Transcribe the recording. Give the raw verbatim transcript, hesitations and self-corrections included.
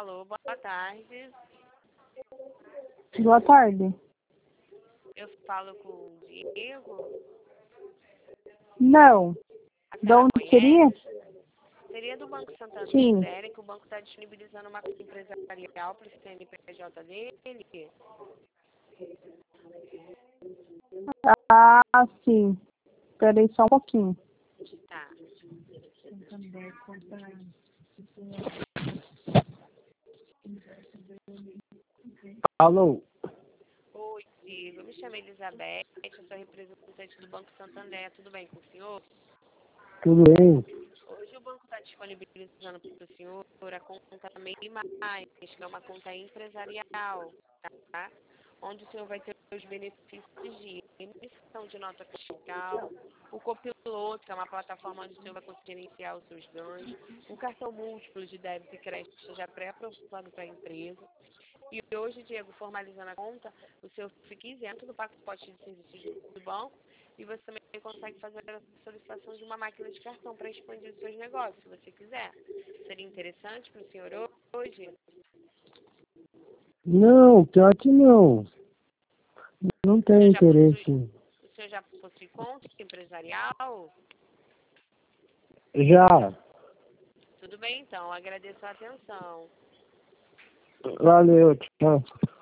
Alô, boa tarde. Boa tarde. Eu falo com o Diego. Não. A De senhora onde seria? conhece? Seria do Banco Santander, Sim. que o banco está disponibilizando uma conta empresarial para o C N P J dele. Ah, sim. Espera aí só um pouquinho. Tá. Alô? Oi, Diego. Eu me chamo Elizabeth, eu sou representante do Banco Santander. Tudo bem com o senhor? Tudo bem? Hoje o banco está disponibilizando para o senhor a conta MEI Mais, que é uma conta empresarial, tá? Onde o senhor vai ter os benefícios de emissão de nota fiscal, o copiloto, que é uma plataforma onde o senhor vai conseguir iniciar os seus ganhos, um cartão múltiplo de débito e crédito já pré-aprovado para a empresa. E hoje, Diego, formalizando a conta, o senhor fica isento do pacote de serviços do banco e você também consegue fazer a solicitação de uma máquina de cartão para expandir os seus negócios, se você quiser. Seria interessante para o senhor hoje? Não, pior que não. Não O tenho senhor já possui, interesse. o senhor já possui conta empresarial? Já. Tudo bem, então. Agradeço a atenção. Valeu, tchau.